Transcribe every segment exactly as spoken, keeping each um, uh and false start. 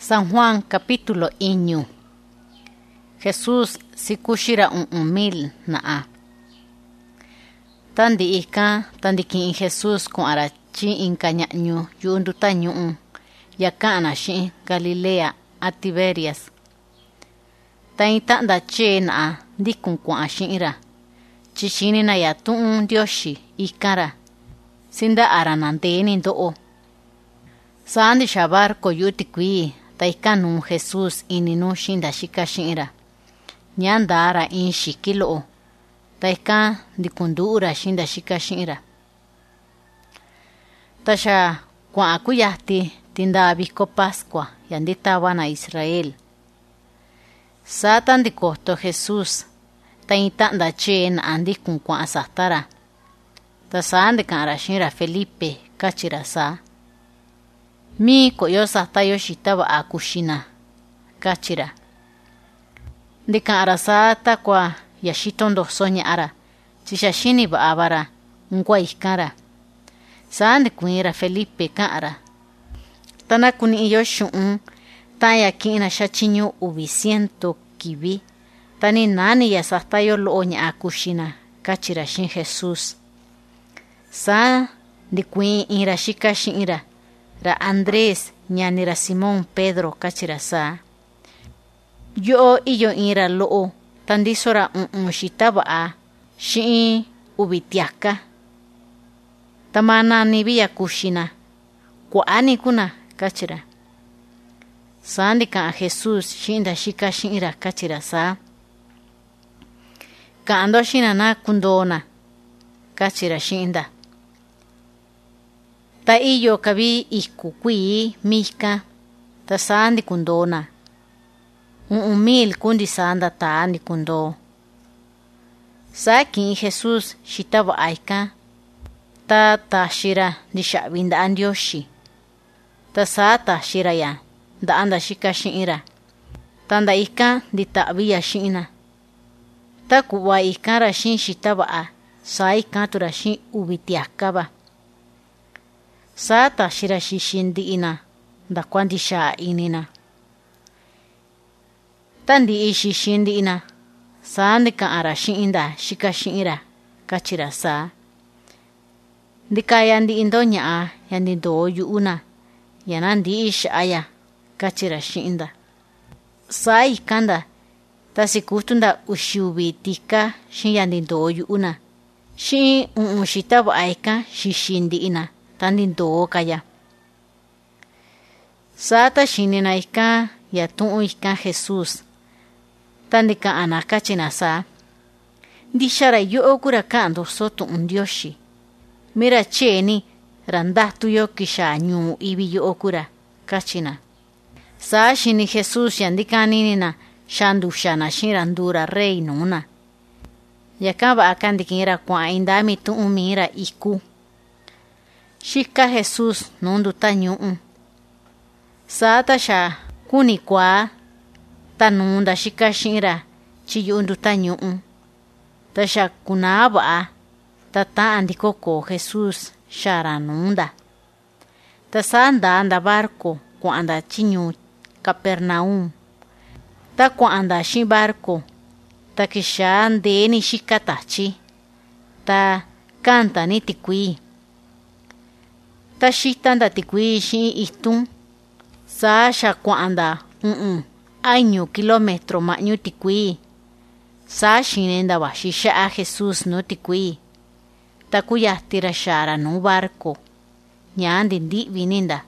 San Juan capítulo iñu. Jesús sikushira un umil naa. Tandi ika tandi ki Jesús con arachi inkañañu yundutañu yakana shi Galilea a Tiberias. Taita da che naa dikun kwa shira. Chishini na yatun dioshi ikara. Sinda aranandeni ndoo. Sandi shabar ko yuti kui taikanu Jesús ininu shinda shika shira. Nyandara in shikilo. Taika dikundura shinda shika shira. Tasha kwa akuyahti tinda biko Pascua yandita wana Israel. Satan dikoto Jesús. Taita da che na andikun kwa asatara. Tasande kanra shira Felipe kachira sa. Mi koyo sata yoshitaba akushina. Kachira. Dika arasata kwa yashitondo sonya ara. Chishashini ba abara. Ngwa ikara. Sande kuira Felipe kara. Tana kuni yoshun. Taya kina shachinyo ubisiento kibi. Tani nani ya sata yo loonya akushina. Kachira shin Jesús. Sa dikuin ira shika shinira. Ra Andrés ñanira Simón Pedro kachira sa. Yo iyo ira loo tandisora un un shitaba a shi ubitiaka. Tamana nibiya kushina. Kwa ani kuna kachira. Sandika a Jesús shinda shika shinira kachira sa. Kaando shina na kundona kachira shinda. Ta iyo kabi ikukui mika ta sandi kundona. Un umil kundi sanda ta andi kundo. Saki Jesús shitaba aika. Ta ta shira di shabinda andioshi. Ta sa ta shira ya. Da anda shika shira. Tanda ika di tabiya shina. Ta kuwa ikara shin shitaba a. Sa ika tura shin ubitiakaba. Sata shira shishindi ina, da kwandi sha inina. Tandi ishi shindi ina, saandi ka ara shinda shika shinira, kachira sa. Dika yandi indonya a, yandi do yu una, yanandi ishi aya, kachira shinda. Sa ikanda, tasi kutunda ushubi tika, shin yandi do yu una. Shin un shitabu aika, shishindi ina. Tandin do kaya. Sata shinina ika ya tu'u ika Jesús. Tandika anaka china sa. Dishara yo okura kando soto un dioshi. Mira cheni randatu yo kisha nyu ibi yo okura kachina. Sa shini Jesús yandika ninina shandu shana shirandura rey nuna. Yakaba akandikira kwa indami tu'u mira iku. Shika Jesús nundu tañu'un. Sata sha kuni kwa tanunda shika shira chiyundu tañu'un. Ta sha kunaba tata andikoko Jesús shara nunda. Ta sanda anda barco kwa anda chinyu Capernaum. Ta kwa anda shi barco. Ta kisha andeni shika tachi. Ta kanta nitikui. Ta shitanda tikui shi itun. Sa sha kuanda un año kilometro mañu tikui. Sa shinenda wa shisha a Jesús no tikui. Ta kuyatira shara no barco. Nyandi ndi vininda.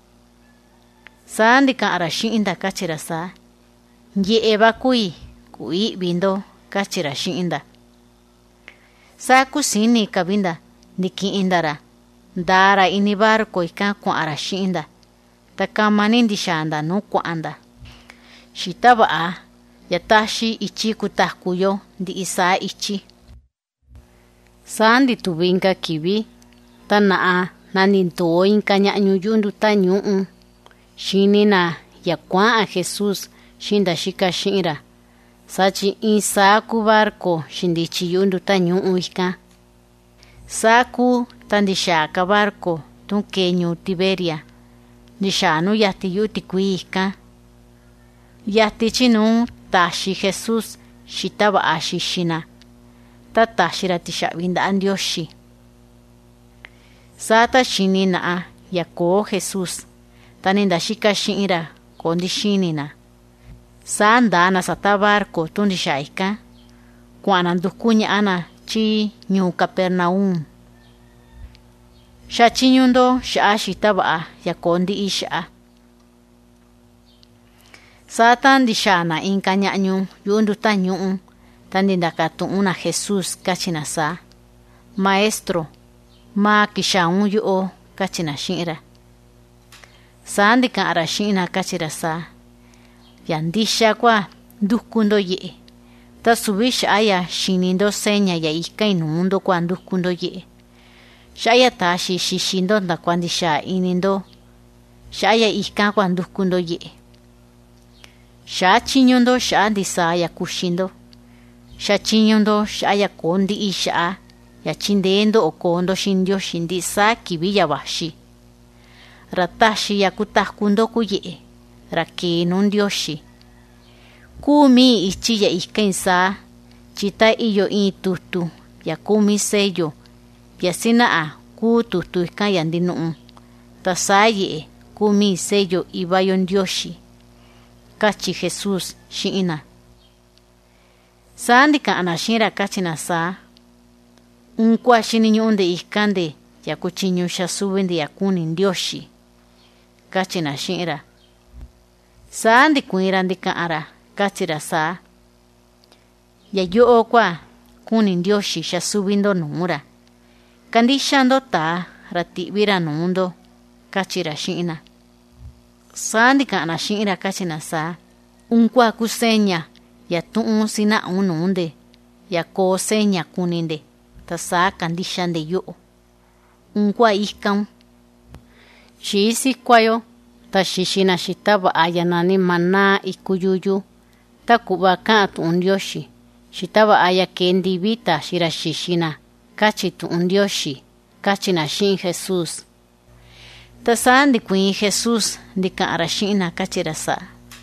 Sa andika ara shinda kachira sa. Nye eba kui. Kui bindo kachira shinda. Sa kusini kabinda. Niki indara. Dara ini barco ika kwa ara shinda. Takamanindi shanda no kwa anda. Shitaba a. Yatashi ichi kutakuyo di isa ichi. Sandi tubinka kibi. Tana a. Naninto inka nyanyu yundu tanyuun. Shinina yakwa a Jesús shinda shika shinra. Sachi isa ku barco shindichi yundu tanyuun ika. Saku tandishaka barco tunkeñu Tiberia. Nishanu yati yuti kuika Yati chinu tashi Jesús shitaba ashishina. Ta tashira tishavinda andioshi. Sata shinina yako Jesús. Taninda shika shinira kondi shinina. Sandana sata barco tundi shaika. Kuanan dukunya ana chi nyu Capernaum. Shachinyundo sha shitaba yakondi isha. Satan dishana inkanyanyu yundu tanyu tandinda katuna Jesús kachinasa. Maestro, ma kishaun yu kachina shinra. Sandi kan ara shina kachirasa. Yandisha kwa dukundo ye. Ta subish aya shinindo seña ya ika inundo kwa dukundo ye. Shaya tashi shishindo nda kwandisha inindo. Shaya ika kwa dukundo ye. Sha chinyundo sha disa ya kushindo. Sha chinyundo sha ya kondi isha. Ya chindendo o kondo shindio shindisa kibiya bashi. Ratashi ya kutakundo kuye. Rake nundioshi. Kumi ichi ya ikensa. Chita iyo in tutu. Ya kumi seyo. Ya sinaa ku tutu ika yandinu. Tasaye kumi seyo ibayon dioshi. Kachi Jesús shiina. Sandika anashira kachina sa. Unkwa shininyo unde ikande ya kuchinyo shasubende ya kunin dioshi. Kachina shira. Sandi kuirandika ara kachira sa. Ya yo okwa kunin dioshi shasubindo numura. Kandishando ta ratibira nundo kachira shina. Sandika anashira kachina sa. Unkwa kusenya ya tuun sina ununde ya ko senya kuninde. Tasa kandishande yo. Unkwa ikam. Shisi kwayo. Ta shishina shitaba ayanani mana ikuyuyu. Ta kubaka tu undioshi. Shitaba aya kendibita shira shishina. Kachi tu undioshi. Kachina shin Jesús. Tasa ndi kuin Jesús ndika arashina kachirasa.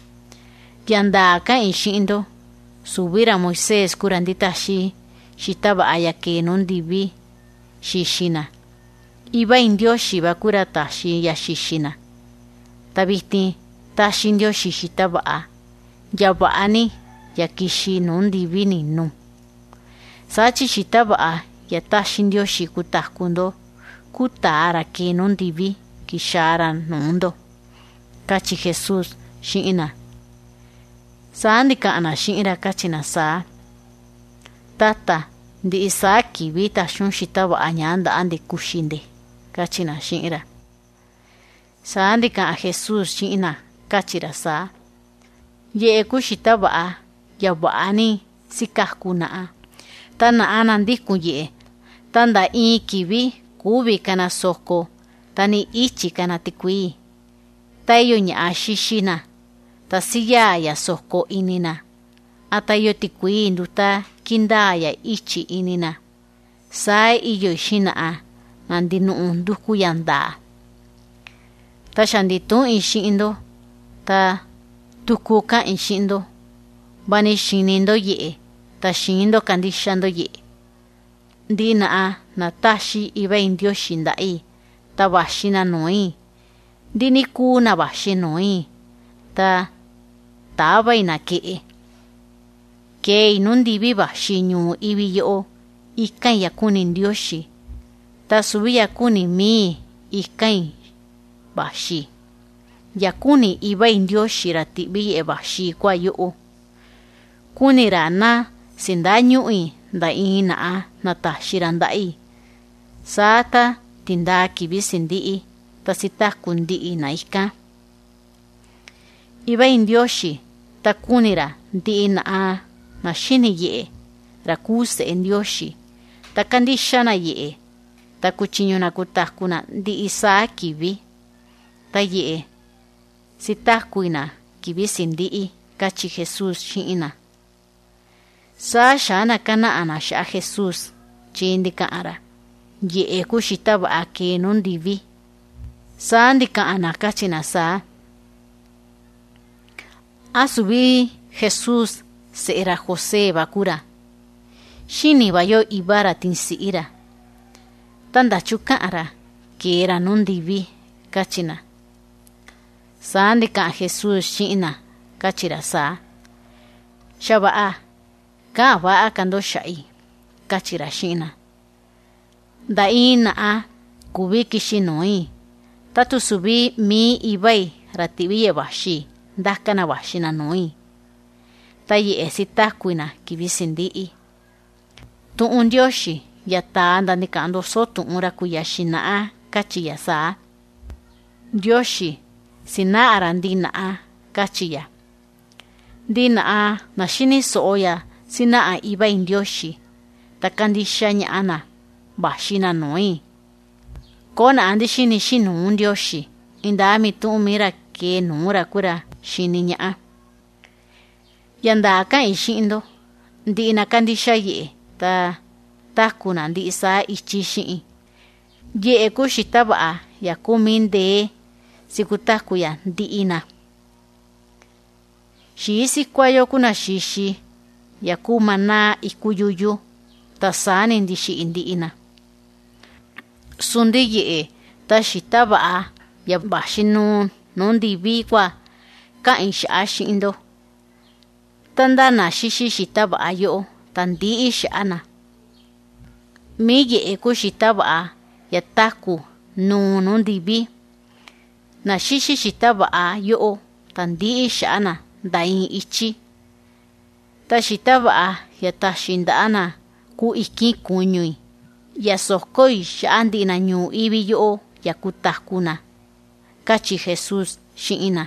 Yandaka inshindo. Subira Moisés kurandita shi. Shitaba aya ke nondibi shishina. Iba indioshi bakura tashi ya shishina. Tabiti tashi indioshi shitaba a. Yabaani ya kishi nondibi ninu. Sachi shitaba a ya tashi indioshi kutakundo. Kutara ke nondibi kishara nundo. Kachi Jesús shiina. Saandika ana shiira kachina saa. Tata ndi isaki vita shun shitaba anyanda ande kushinde. Kachina shira. Saandika a Jesús shina kachira sa. Ye kushitaba a yabaani sikakuna a. Tana anandiku ye. Tanda in kibi kubi kana soko. Tani ichi kana tikui. Tayo nya ashishina. Tasiya ya soko inina. Atayo tikui nduta kindaya ichi inina. Sai iyo shina a. Nandinu unduku yanda. Ta shanditu inshindo. Ta tukuka inshindo. Bani shinindo ye. Ta shinindo kandishando ye. Dina a natashi iba indio shindai. Ta bashina noi. Dini ku na bashi noi. Ta taba inake. Ke inundibi bashi nyu ibi yo. Ikan yakunin dioshi. Ta subi yakuni mi ikan bashi. Yakuni iba indioshi ratibi e bashi kwa yo. Kuni rana sindanyu da ina a natashirandai. Sata tinda kibi sindi ta sita kundi na ika. Iba indioshi ta kunira di na a na shini ye. Rakuse indioshi ta kandishana ye. Ta kuchinyo na kutakuna di isa kibi. Ta ye. Sita kuina kibi sindi kachi Jesús shina. Sa shana kana ana sha Jesús chindika ara. Ye kushitaba ake nondivi. Sa ndika ana kachina sa. Asubi Jesús se'era José bakura. Shini bayo ibara tinsiira. Tanda chukara que era nundivi kachina. Sandi ka Jesús shina kachira sa. Shaba'a ka ba'a kando shai kachira shina. Da'i na'a kubiki shinoi. Tatu subi mi ibai ratibiye bashi. Dakana bashina noi. Tayi esita kuina kibisindi'i. Tu'un Dioshi yata andani kando so tu'ura kuyashina'a kachiya sa. Dioshi sina arandi na'a kachiya. Di na'a nashini sooya sina'a ibai Dioshi. Takandisha nya'ana bashina noi. Kona andi shini shinu un Dioshi. Indami tu'un mira ke nura kura shini nya'a. Yanda ka ishindo. Di nakandisha ye. Ta takuna ndi isa ichi shi'i. Ye kushita ba'a ya kuminde sikutaku ya ndi ina. Shi isi kwayo kuna shishi ya kumana ikuyuyu ta sani ndi shi'i ndi ina. Sundi ye ta shita ba'a ya bashinu nundi bikwa ka insha shi'indo. Tanda na shishi shita ba'a yo. Tandi ishana. Miye eku shitaba ya taku nu nundibi. Na shishi shitaba yo tandi ishana dain ichi. Ta shitaba ya tashindana ku iki kunyui. Ya sokoi shandi na nyu ibi yo ya kutakuna. Kachi Jesús shiina.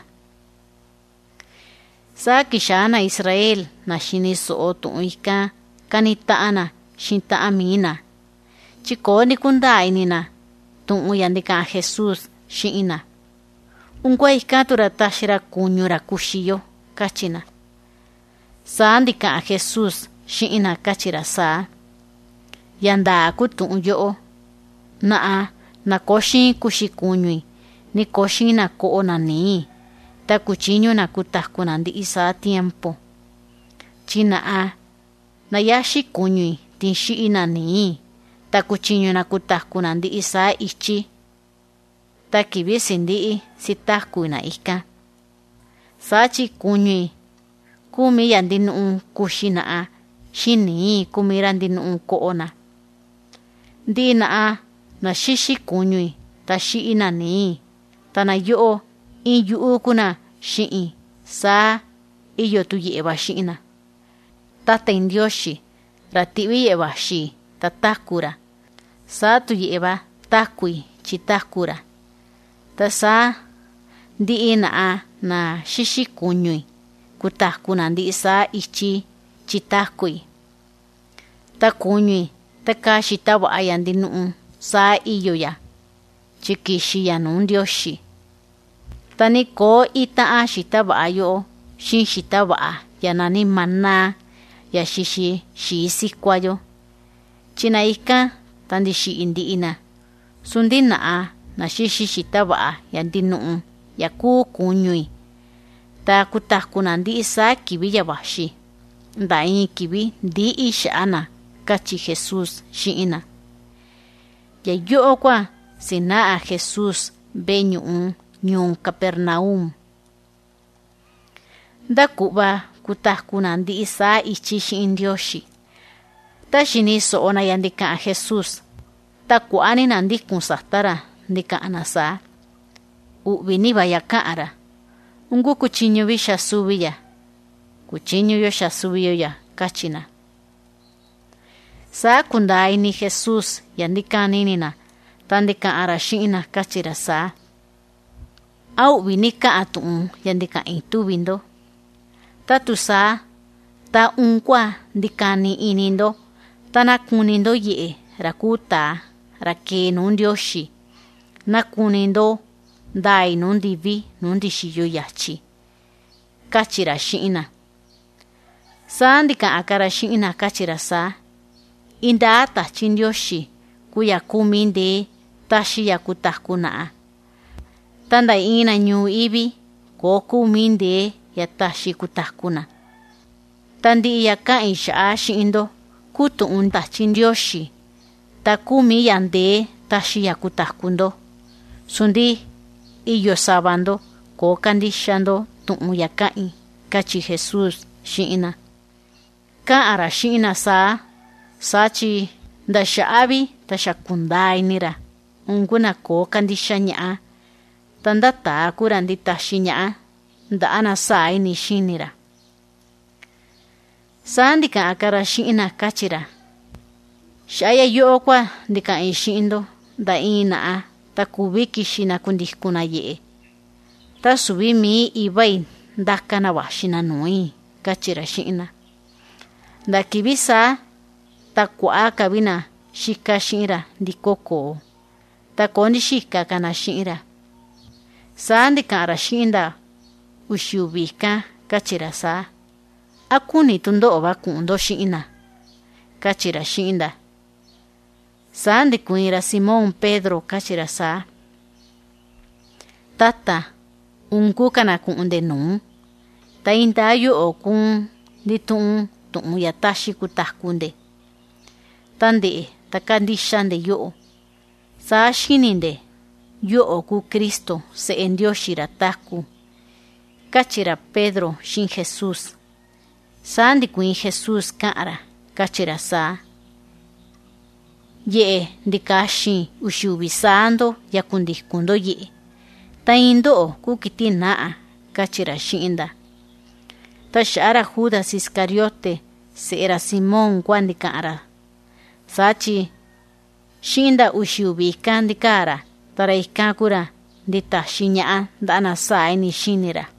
Sa kishana Israel na shiniso otu ika kanitaana shinta amina. Chikoni kunda inina tu yandika Jesús shiina. Ungwa ika turatashira kunyura kushiyo kachina. Sa andika Jesús shiina kachira sa. Yanda kutu yo naa na koshi kushi kunyui ni koshi na koona ni. Ta kuchinyo na kutakuna ndi isa tiempo. China a na yashi kunyui tinshi ina ni. Ta kuchinyo na kutakuna ndi isa ichi. Ta kibisi ndi sitaku na ika. Sachi kunyui kumi yandi nuu kushina a shini kumira ndi nuu koona. Ndi na a na shishi kunyui ta shi ina ni. Ta na yoo in yu kuna shi'i sa iyo tu yeba shi'ina. Tata indioshi ratibi yeba shi tatakura. Sa tu yeba takui chitakura. Ta sa di ina a na shishi kunyui kutakuna di sa ichi chitakui. Ta kunyui ta kashi tawa ayan di nuu sa iyo ya. Chikishi ya nun dioshi. Tani ko ita a shita ba'a yo, shin shita ba'a, ya nani mana, ya shishi, shi isi kwayo. China ika, tandi shi indi ina. Sundi na a, na shishi shita ba'a, ya di nuu, ya ku kunyui. Ta kutakuna di isa kibi ya bashi. Da ini kibi di isha ana, kachi Jesús shi ina. Ya yo kwa, sina a Jesús be nyuu. Nyung Capernaum. Da kuba kutakuna ndi isa ichi shi'in Dioshi. Ta shini soona yandika a Jesús. Ta kuani nandi kunsatara ndika anasa. Ubini vaya kaara. Ungu kuchinyo visha subiya. Kuchinyo yosha subiyo ya kachina. Sa kundai ni Jesús yandika ninina. Tandika ara shi'ina kachira sa. Au vinika atu'un yandika itu bindo. Tatu sa ta unkwa dikani inindo. Tana kunindo ye rakuta rake nundioshi. Na kunindo dai nundivi nundishiyo yachi. Kachira shi'ina. Sa ndika akara shi'ina kachira sa. Inda ata chindioshi kuya kuminde tashi yakutakuna. Tanda ina nyu ibi koku minde ya taxi kutakuna. Tandi ya kain xa'a xi'indo kutu'un tachi Ndioxi takumi yande taxi ya kutakundo. Sundi iyo sabando ko kandixando tu'un ya kain, kachi Jesús xi'ina. Ka'ara xi'ina saa, sachi nda xa'avi ta xakundainira unkuna ko kandixa ña'a tanda takura ndi taxi ña'a nda'ana saini xinira. Saa ndika'akara xi'ina kachira: xa'aya yo'o kua ndika'in xi'indo nda in na'a ta kuvi kixina kundikuna ye'e. Ta suvi mi ivai ndakana waxina nui, kachira xi'ina. Nda kivi saa ta kua'a kavina xika xi'ira ndikoko ta ko ndixika kana xi'ira. Saa ndika'ara xi'inda uxiuvika kachira saa: a kuni tundo'o va ku'undo xi'ina, kachira xi'inda. Saa ndikui'ra Simón Pedro kachira saa: tata, unku kana ku'unde nuu, ta inda yo'o kun nditu'un tu'un ya taxi kutakunde. Tande'e ta kandixande yo'o. Saa xininde yo'o ku Cristo se'e Ndioxi ra taku, kachira Pedro xin Jesús. Saa ndikuin Jesús ka'ara kachira saa: ye'e ndikaxin uxiuvi saando ya kundikundo ye'e, ta indo'o ku kiti na'a, kachira xi'inda. Ta xa'ara Judas Iscariote se'era Simón kua ndika'ara. Sachi xi'inda uxiuvika ndika'ara tara ika kura nditaxi ña'a nda'ana saini xinira.